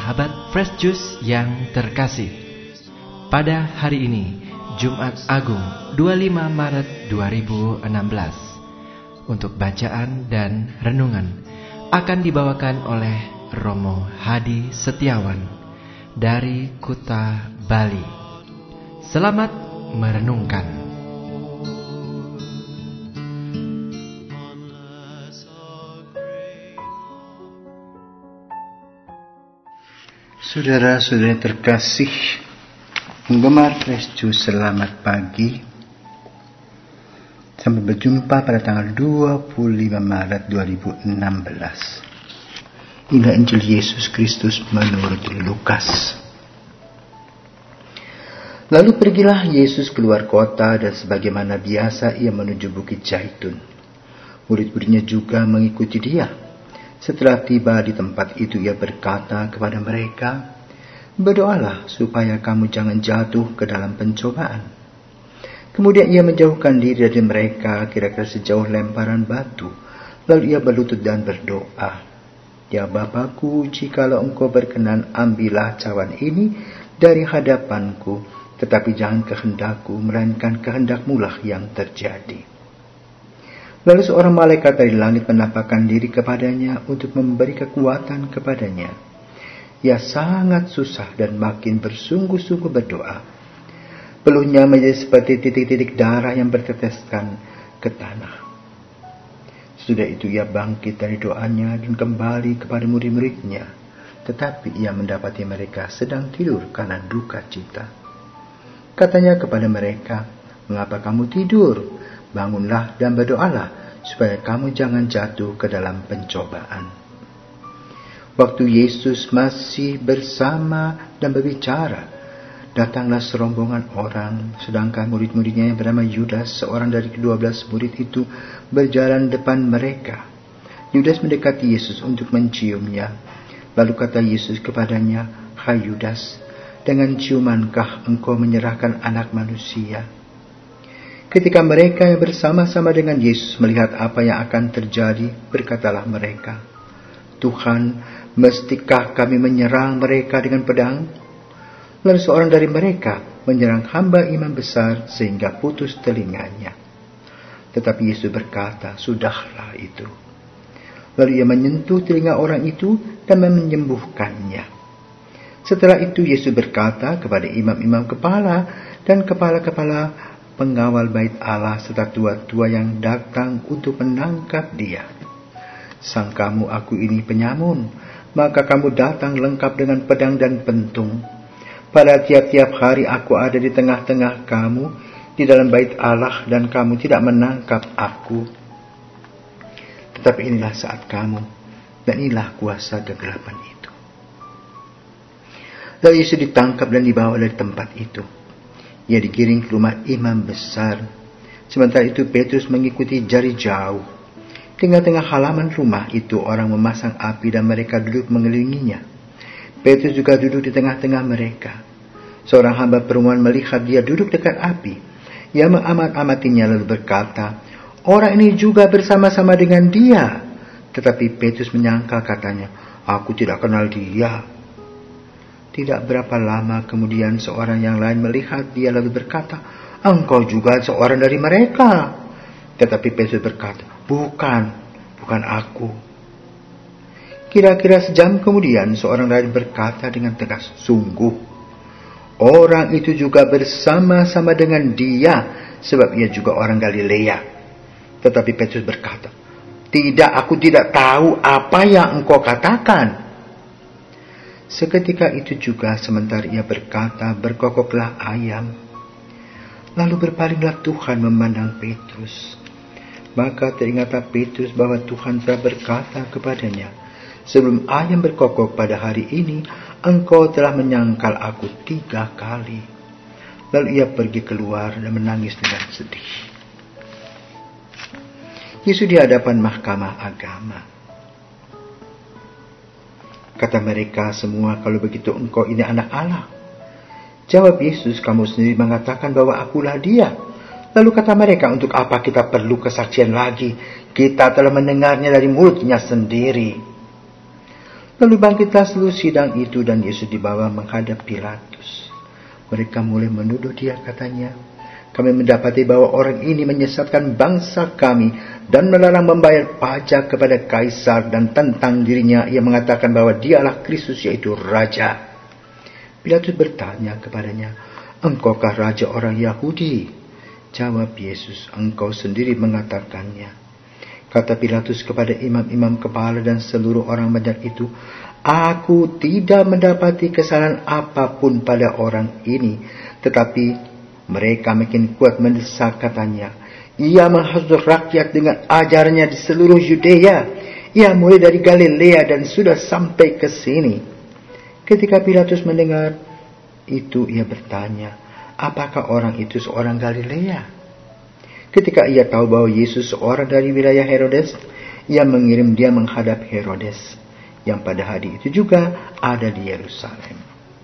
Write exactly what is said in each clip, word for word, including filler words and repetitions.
sahabat Fresh Juice yang terkasih. Pada hari ini, Jumat Agung dua puluh lima Maret dua ribu enam belas, untuk bacaan dan renungan akan dibawakan oleh Romo Hadi Setiawan dari Kuta, Bali. Selamat merenungkan. Saudara-saudara terkasih, penggemar Fresh Juice, selamat pagi. Sampai berjumpa pada tanggal dua puluh lima Maret dua ribu enam belas. Inilah Injil Yesus Kristus menurut Lukas. Lalu pergilah Yesus keluar kota, dan sebagaimana biasa ia menuju Bukit Zaitun. Murid-muridnya juga mengikuti dia. Setelah tiba di tempat itu, ia berkata kepada mereka, "Berdoalah supaya kamu jangan jatuh ke dalam pencobaan." Kemudian ia menjauhkan diri dari mereka kira-kira sejauh lemparan batu. Lalu ia berlutut dan berdoa, "Ya Bapakku, jikalau Engkau berkenan, ambillah cawan ini dari hadapanku, tetapi jangan kehendakku, melainkan kehendak-Mu lah yang terjadi." Lalu seorang malaikat dari langit menampakkan diri kepadanya untuk memberi kekuatan kepadanya. Ia sangat susah dan makin bersungguh-sungguh berdoa. Peluhnya menjadi seperti titik-titik darah yang berteteskan ke tanah. Sudah itu ia bangkit dari doanya dan kembali kepada murid-muridnya. Tetapi ia mendapati mereka sedang tidur karena duka cita. Katanya kepada mereka, "Mengapa kamu tidur? Bangunlah dan berdoalah, supaya kamu jangan jatuh ke dalam pencobaan." Waktu Yesus masih bersama dan berbicara, datanglah serombongan orang, sedangkan murid-muridnya yang bernama Yudas, seorang dari kedua belas murid itu, berjalan depan mereka. Yudas mendekati Yesus untuk menciumnya. Lalu kata Yesus kepadanya, "Hai Yudas, dengan ciumankah engkau menyerahkan Anak Manusia?" Ketika mereka yang bersama-sama dengan Yesus melihat apa yang akan terjadi, berkatalah mereka, "Tuhan, mestikah kami menyerang mereka dengan pedang?" Lalu seorang dari mereka menyerang hamba imam besar sehingga putus telinganya. Tetapi Yesus berkata, "Sudahlah itu." Lalu ia menyentuh telinga orang itu dan menyembuhkannya. Setelah itu Yesus berkata kepada imam-imam kepala dan kepala-kepala pengawal bait Allah serta tua-tua yang datang untuk menangkap dia, "Sang kamu aku ini penyamun, maka kamu datang lengkap dengan pedang dan pentung. Pada tiap-tiap hari aku ada di tengah-tengah kamu di dalam bait Allah, dan kamu tidak menangkap aku. Tetapi inilah saat kamu, dan inilah kuasa kegelapan itu." Lalu Yesus ditangkap dan dibawa dari tempat itu. Ia digiring ke rumah imam besar. Sementara itu Petrus mengikuti dari jauh. Di tengah-tengah halaman rumah itu orang memasang api dan mereka duduk mengelilinginya. Petrus juga duduk di tengah-tengah mereka. Seorang hamba perempuan melihat dia duduk dekat api. Ia mengamat-amatinya lalu berkata, "Orang ini juga bersama-sama dengan dia." Tetapi Petrus menyangkal, katanya, "Aku tidak kenal dia." Tidak berapa lama kemudian seorang yang lain melihat dia lalu berkata, "Engkau juga seorang dari mereka." Tetapi Petrus berkata, "Bukan, bukan aku." Kira-kira sejam kemudian seorang lain berkata dengan tegas, "Sungguh, orang itu juga bersama-sama dengan dia, sebab ia juga orang Galilea." Tetapi Petrus berkata, "Tidak, aku tidak tahu apa yang engkau katakan." Seketika itu juga sementara ia berkata, berkokoklah ayam. Lalu berpalinglah Tuhan memandang Petrus. Maka teringatlah Petrus bahwa Tuhan telah berkata kepadanya, "Sebelum ayam berkokok pada hari ini, engkau telah menyangkal aku tiga kali." Lalu ia pergi keluar dan menangis dengan sedih. Yesus di hadapan mahkamah agama. Kata mereka semua, "Kalau begitu engkau ini anak Allah." Jawab Yesus, "Kamu sendiri mengatakan bahwa akulah dia." Lalu kata mereka, "Untuk apa kita perlu kesaksian lagi? Kita telah mendengarnya dari mulutnya sendiri." Lalu bangkitlah seluruh sidang itu dan Yesus dibawa menghadap Pilatus. Mereka mulai menuduh dia, katanya, "Kami mendapati bahwa orang ini menyesatkan bangsa kami dan melarang membayar pajak kepada Kaisar, dan tentang dirinya ia mengatakan bahwa dialah Kristus, yaitu Raja." Pilatus bertanya kepadanya, "Engkaukah raja orang Yahudi?" Jawab Yesus, "Engkau sendiri mengatakannya." Kata Pilatus kepada imam-imam kepala dan seluruh orang banyak itu, "Aku tidak mendapati kesalahan apapun pada orang ini." Tetapi mereka makin kuat mendesak, katanya, "Ia menghasut rakyat dengan ajarannya di seluruh Yudea. Ia mulai dari Galilea dan sudah sampai ke sini." Ketika Pilatus mendengar itu, ia bertanya, "Apakah orang itu seorang Galilea?" Ketika ia tahu bahwa Yesus seorang dari wilayah Herodes, ia mengirim dia menghadap Herodes, yang pada hari itu juga ada di Yerusalem.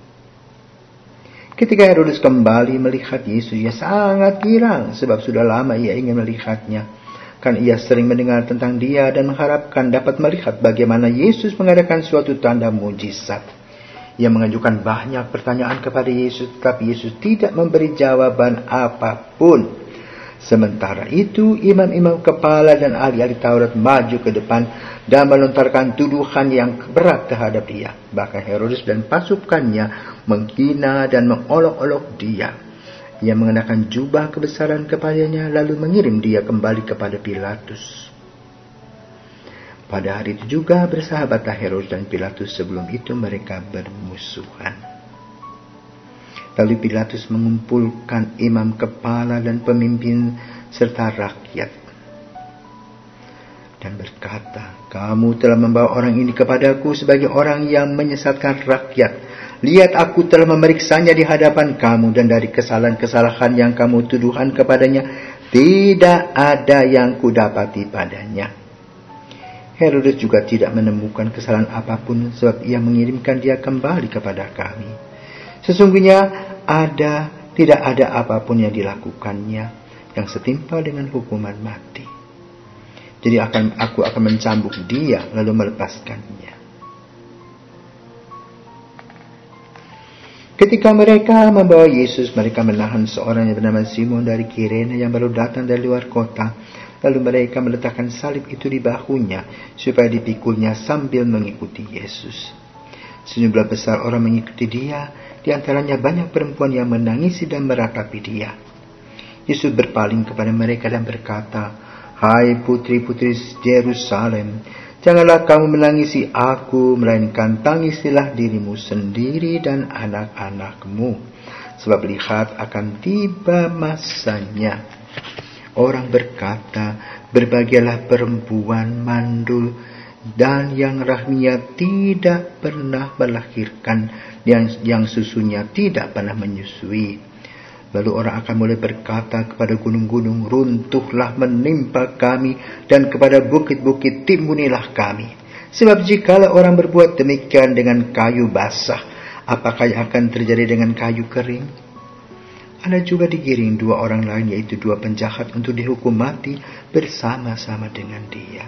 Ketika Herodes kembali melihat Yesus, ia sangat girang, sebab sudah lama ia ingin melihatnya. Kan ia sering mendengar tentang dia dan mengharapkan dapat melihat bagaimana Yesus mengadakan suatu tanda mujizat. Ia mengajukan banyak pertanyaan kepada Yesus, tetapi Yesus tidak memberi jawaban apapun. Sementara itu, imam-imam kepala dan ahli-ahli Taurat maju ke depan dan melontarkan tuduhan yang berat terhadap dia. Bahkan Herodes dan pasukannya menghina dan mengolok-olok dia. Ia mengenakan jubah kebesaran kepadanya, lalu mengirim dia kembali kepada Pilatus. Pada hari itu juga bersahabatlah Herodes dan Pilatus. Sebelum itu mereka bermusuhan. Lalu Pilatus mengumpulkan imam kepala dan pemimpin serta rakyat dan berkata, "Kamu telah membawa orang ini kepadaku sebagai orang yang menyesatkan rakyat. Lihat, aku telah memeriksanya di hadapan kamu, dan dari kesalahan-kesalahan yang kamu tuduhan kepadanya, tidak ada yang kudapati padanya." Herodes juga tidak menemukan kesalahan apapun, sebab ia mengirimkan dia kembali kepada kami. Sesungguhnya ada tidak ada apapun yang dilakukannya yang setimpal dengan hukuman mati. Jadi akan aku akan mencambuk dia lalu melepaskannya. Ketika mereka membawa Yesus, mereka menahan seorang yang bernama Simon dari Kirene yang baru datang dari luar kota. Lalu mereka meletakkan salib itu di bahunya supaya dipikulnya sambil mengikuti Yesus. Sejumlah besar orang mengikuti dia, di antaranya banyak perempuan yang menangisi dan meratapi dia. Yesus berpaling kepada mereka dan berkata, "Hai putri-putri Yerusalem, janganlah kamu menangisi aku, melainkan tangisilah dirimu sendiri dan anak-anakmu. Sebab lihat, akan tiba masanya. Orang berkata, berbahagialah perempuan mandul dan yang rahminya tidak pernah melahirkan, yang, yang susunya tidak pernah menyusui. Lalu orang akan mulai berkata kepada gunung-gunung, runtuhlah menimpa kami, dan kepada bukit-bukit timbunilah kami. Sebab jikalau orang berbuat demikian dengan kayu basah, apakah yang akan terjadi dengan kayu kering?" Ada juga digiring dua orang lain, yaitu dua penjahat, untuk dihukum mati bersama-sama dengan dia.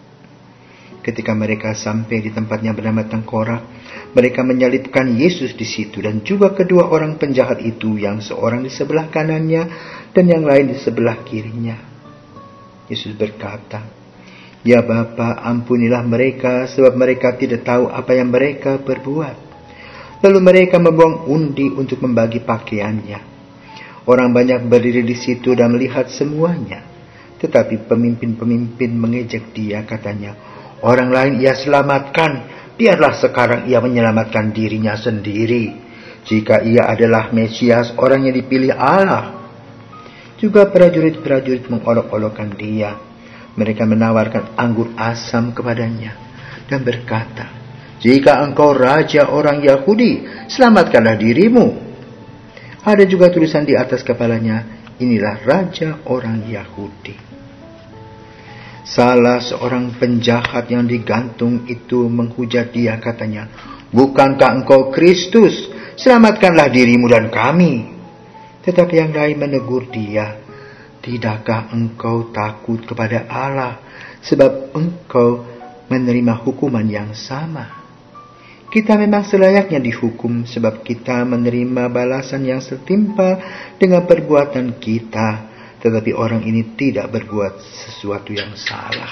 Ketika mereka sampai di tempatnya bernama Tengkorak, mereka menyalibkan Yesus di situ, dan juga kedua orang penjahat itu, yang seorang di sebelah kanannya dan yang lain di sebelah kirinya. Yesus berkata, "Ya Bapa, ampunilah mereka, sebab mereka tidak tahu apa yang mereka perbuat." Lalu mereka membuang undi untuk membagi pakaiannya. Orang banyak berdiri di situ dan melihat semuanya. Tetapi pemimpin-pemimpin mengejek dia, katanya, "Orang lain ia selamatkan, biarlah sekarang ia menyelamatkan dirinya sendiri, jika ia adalah Mesias, orang yang dipilih Allah." Juga prajurit-prajurit mengolok-olokkan dia. Mereka menawarkan anggur asam kepadanya dan berkata, "Jika engkau raja orang Yahudi, selamatkanlah dirimu." Ada juga tulisan di atas kepalanya, "Inilah raja orang Yahudi." Salah seorang penjahat yang digantung itu menghujat dia, katanya, "Bukankah engkau Kristus? Selamatkanlah dirimu dan kami." Tetapi yang lain menegur dia, "Tidakkah engkau takut kepada Allah, sebab engkau menerima hukuman yang sama?" Kita memang selayaknya dihukum sebab kita menerima balasan yang setimpal dengan perbuatan kita, tetapi orang ini tidak berbuat sesuatu yang salah.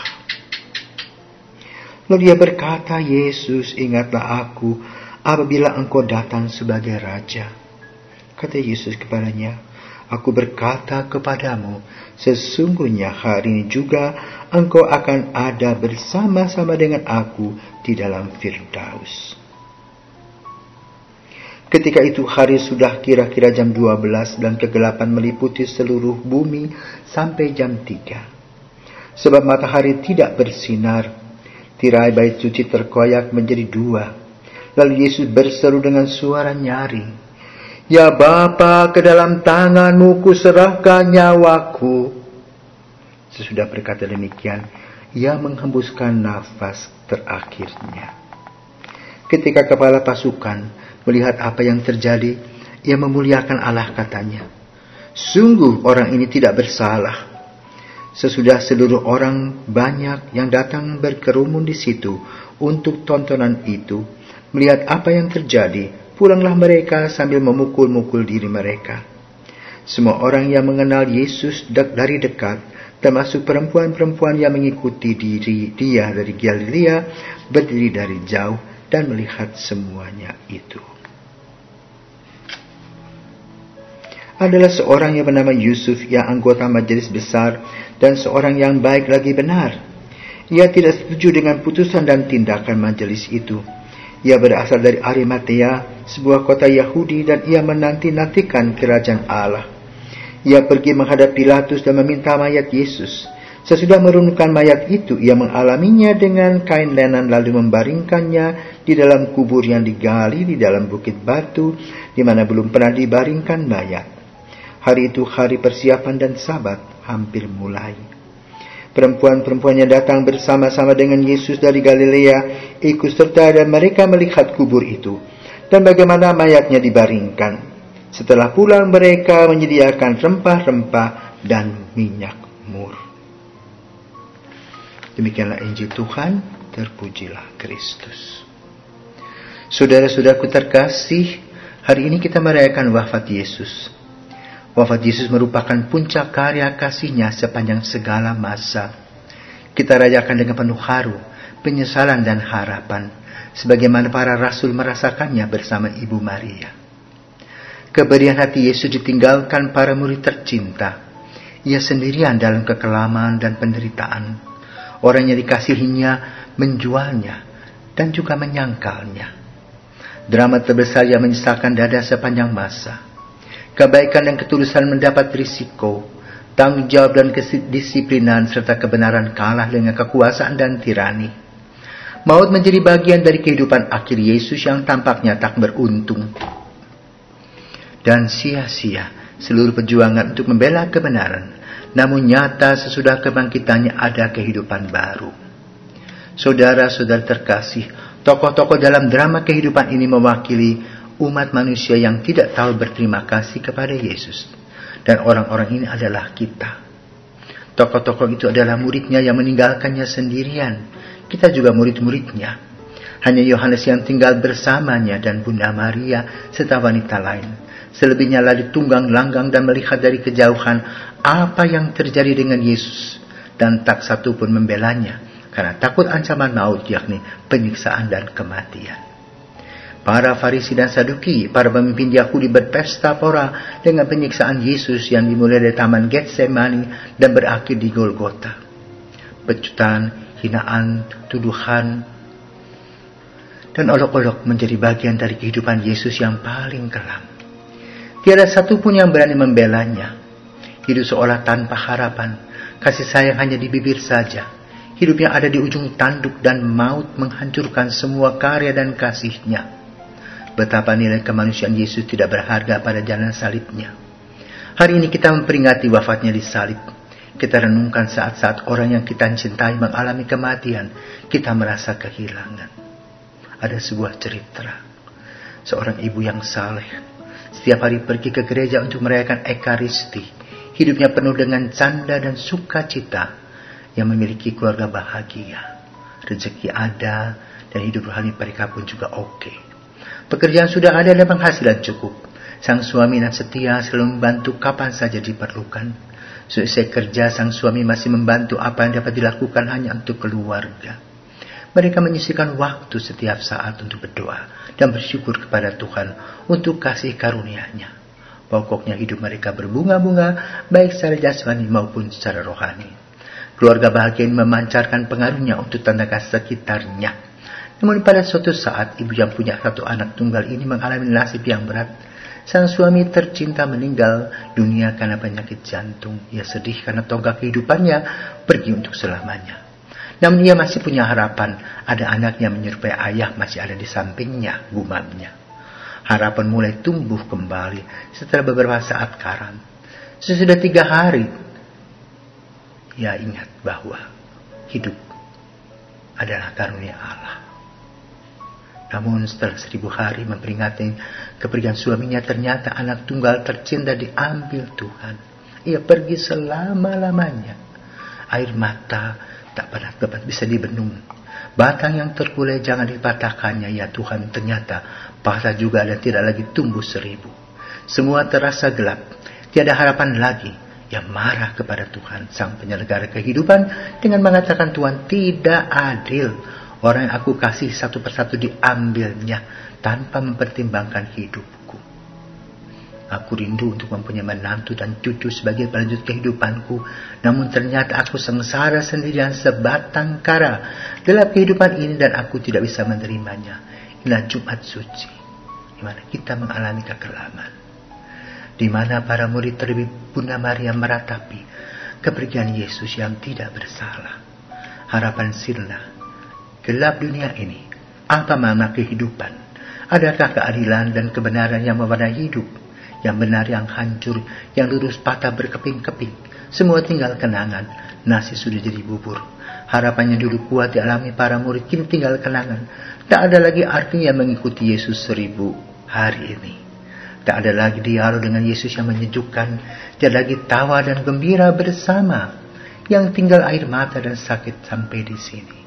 Lalu dia berkata, Yesus, ingatlah aku apabila engkau datang sebagai Raja. Kata Yesus kepadanya, aku berkata kepadamu, sesungguhnya hari ini juga engkau akan ada bersama-sama dengan aku di dalam Firdaus. Ketika itu hari sudah kira-kira jam dua belas dan kegelapan meliputi seluruh bumi sampai jam tiga. Sebab matahari tidak bersinar, tirai bait suci terkoyak menjadi dua. Lalu Yesus berseru dengan suara nyaring, ya Bapa, ke dalam tanganmu kuserahkan nyawaku. Sesudah berkata demikian, ia menghembuskan nafas terakhirnya. Ketika kepala pasukan melihat apa yang terjadi, ia memuliakan Allah, katanya, sungguh orang ini tidak bersalah. Sesudah seluruh orang banyak yang datang berkerumun di situ untuk tontonan itu, melihat apa yang terjadi, pulanglah mereka sambil memukul-mukul diri mereka. Semua orang yang mengenal Yesus dari dekat, termasuk perempuan-perempuan yang mengikuti diri dia dari Galilea, berdiri dari jauh dan melihat semuanya itu. Adalah seorang yang bernama Yusuf yang anggota majelis besar dan seorang yang baik lagi benar. Ia tidak setuju dengan putusan dan tindakan majelis itu. Ia berasal dari Arimatea, sebuah kota Yahudi, dan ia menanti-nantikan kerajaan Allah. Ia pergi menghadap Pilatus dan meminta mayat Yesus. Sesudah merunukkan mayat itu, ia mengalaminya dengan kain lenan lalu membaringkannya di dalam kubur yang digali di dalam bukit batu, di mana belum pernah dibaringkan mayat. Hari itu hari persiapan dan Sabat hampir mulai. Perempuan-perempuan yang datang bersama-sama dengan Yesus dari Galilea ikut serta dan mereka melihat kubur itu dan bagaimana mayatnya dibaringkan. Setelah pulang mereka menyediakan rempah-rempah dan minyak mur. Demikianlah Injil Tuhan, terpujilah Kristus. Saudara-saudaraku terkasih, hari ini kita merayakan wafat Yesus. Wafat Yesus merupakan puncak karya kasih-Nya sepanjang segala masa. Kita rayakan dengan penuh haru, penyesalan dan harapan, sebagaimana para rasul merasakannya bersama Ibu Maria. Keberian hati Yesus ditinggalkan para murid tercinta. Ia sendirian dalam kekelaman dan penderitaan. Orang yang dikasihinya menjualnya dan juga menyangkalnya. Drama terbesar yang menyisakan dada sepanjang masa. Kebaikan dan ketulusan mendapat risiko, tanggung jawab dan kedisiplinan serta kebenaran kalah dengan kekuasaan dan tirani. Maut menjadi bagian dari kehidupan akhir Yesus yang tampaknya tak beruntung. Dan sia-sia seluruh perjuangan untuk membela kebenaran, namun nyata sesudah kebangkitannya ada kehidupan baru. Saudara-saudara terkasih, tokoh-tokoh dalam drama kehidupan ini mewakili umat manusia yang tidak tahu berterima kasih kepada Yesus. Dan orang-orang ini adalah kita. Tokoh-tokoh itu adalah muridnya yang meninggalkannya sendirian. Kita juga murid-muridnya. Hanya Yohanes yang tinggal bersamanya dan Bunda Maria serta wanita lain. Selebihnya lari tunggang langgang dan melihat dari kejauhan apa yang terjadi dengan Yesus. Dan tak satu pun membelanya karena takut ancaman maut, yakni penyiksaan dan kematian. Para Farisi dan Saduki, para pemimpin Yahudi berpesta pora dengan penyiksaan Yesus yang dimulai dari Taman Getsemani dan berakhir di Golgota. Pecutan, hinaan, tuduhan, dan olok-olok menjadi bagian dari kehidupan Yesus yang paling kelam. Tiada satu pun yang berani membelanya. Hidup seolah tanpa harapan, kasih sayang hanya di bibir saja. Hidupnya ada di ujung tanduk dan maut menghancurkan semua karya dan kasih-Nya. Betapa nilai kemanusiaan Yesus tidak berharga pada jalan salibnya. Hari ini kita memperingati wafatnya di salib. Kita renungkan saat-saat orang yang kita cintai mengalami kematian. Kita merasa kehilangan. Ada sebuah cerita. Seorang ibu yang saleh. Setiap hari pergi ke gereja untuk merayakan Ekaristi. Hidupnya penuh dengan canda dan sukacita. Yang memiliki keluarga bahagia. Rezeki ada. Dan dan hidup rohani mereka pun juga oke. Pekerjaan sudah ada dan penghasilan cukup. Sang suami dan setia selalu membantu kapan saja diperlukan. Selesai kerja, sang suami masih membantu apa yang dapat dilakukan hanya untuk keluarga. Mereka menyisihkan waktu setiap saat untuk berdoa dan bersyukur kepada Tuhan untuk kasih karunia-Nya. Pokoknya hidup mereka berbunga-bunga, baik secara jasmani maupun secara rohani. Keluarga bahagia memancarkan pengaruhnya untuk tetangga sekitarnya. Namun pada suatu saat, ibu yang punya satu anak tunggal ini mengalami nasib yang berat. Sang suami tercinta meninggal dunia karena penyakit jantung. Ia sedih karena tonggak kehidupannya pergi untuk selamanya. Namun ia masih punya harapan, ada anaknya menyerupai ayah masih ada di sampingnya, gumamnya. Harapan mulai tumbuh kembali setelah beberapa saat karam. Sesudah tiga hari, ia ingat bahwa hidup adalah karunia Allah. Namun setelah seribu hari memperingati kepergian suaminya, ternyata anak tunggal tercinta diambil Tuhan. Ia pergi selama-lamanya. Air mata tak pernah dapat bisa dibendung. Batang yang terkulai jangan dipatahkannya, ya Tuhan, ternyata patah juga dan tidak lagi tumbuh seribu. Semua terasa gelap, tiada harapan lagi. Ia marah kepada Tuhan, sang penyelenggara kehidupan, dengan mengatakan, Tuhan tidak adil. Orang yang aku kasih satu persatu diambilnya tanpa mempertimbangkan hidupku. Aku rindu untuk mempunyai menantu dan cucu sebagai pelanjut kehidupanku. Namun ternyata aku sengsara sendirian sebatang kara dalam kehidupan ini dan aku tidak bisa menerimanya. Inilah Jumat Suci, di mana kita mengalami kekelaman. Di mana para murid terlebih Bunda Maria meratapi kepergian Yesus yang tidak bersalah. Harapan sirna, gelap dunia ini. Apa makna kehidupan? Adakah keadilan dan kebenaran yang mewarnai hidup? Yang benar, yang hancur, yang lurus patah berkeping-keping. Semua tinggal kenangan. Nasi sudah jadi bubur. Harapannya dulu kuat dialami para murid, kini tinggal kenangan. Tak ada lagi artinya mengikuti Yesus seribu hari ini. Tak ada lagi dialog dengan Yesus yang menyejukkan. Tidak lagi tawa dan gembira bersama. Yang tinggal air mata dan sakit sampai di sini.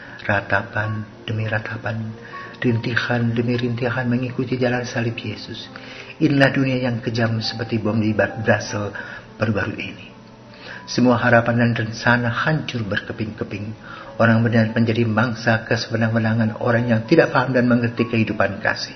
Ratapan demi ratapan, rintihan demi rintihan mengikuti jalan salib Yesus. Inilah dunia yang kejam seperti bom di Basel baru-baru ini. Semua harapan dan rencana hancur berkeping-keping. Orang benar menjadi mangsa kesewenang-wenangan orang yang tidak paham dan mengerti kehidupan kasih.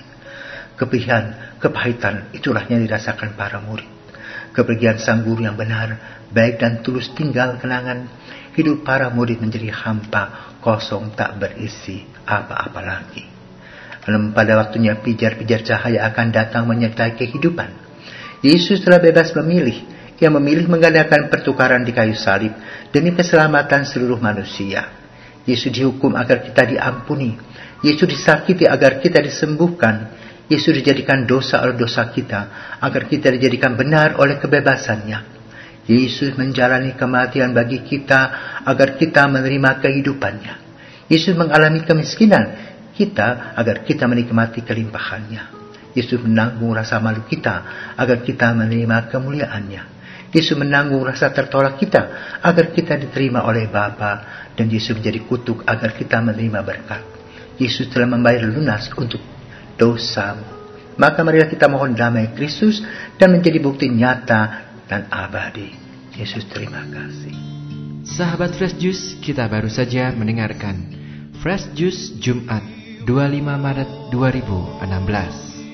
Kepihan, kepahitan, itulah yang dirasakan para murid. Kepergian sang guru yang benar, baik dan tulus tinggal kenangan. Hidup para murid menjadi hampa, kosong, tak berisi apa-apa lagi. Lalu pada waktunya pijar-pijar cahaya akan datang menyertai kehidupan. Yesus telah bebas memilih. Ia memilih mengadakan pertukaran di kayu salib demi keselamatan seluruh manusia. Yesus dihukum agar kita diampuni. Yesus disakiti agar kita disembuhkan. Yesus dijadikan dosa oleh dosa kita agar kita dijadikan benar oleh kebebasannya. Yesus menjalani kematian bagi kita agar kita menerima kehidupannya. Yesus mengalami kemiskinan kita agar kita menikmati kelimpahannya. Yesus menanggung rasa malu kita agar kita menerima kemuliaannya. Yesus menanggung rasa tertolak kita agar kita diterima oleh Bapa, dan Yesus menjadi kutuk agar kita menerima berkat. Yesus telah membayar lunas untuk dosamu. Maka marilah kita mohon damai Kristus dan menjadi bukti nyata dan abadi. Yesus, terima kasih. Sahabat Fresh Juice, kita baru saja mendengarkan Fresh Juice Jumat dua puluh lima Maret dua ribu enam belas.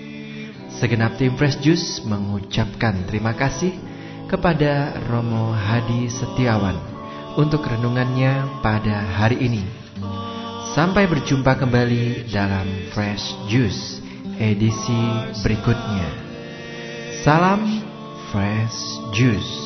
Segenap tim Fresh Juice mengucapkan terima kasih kepada Romo Hadi Setiawan untuk renungannya pada hari ini. Sampai berjumpa kembali dalam Fresh Juice edisi berikutnya. Salam Fresh Juice.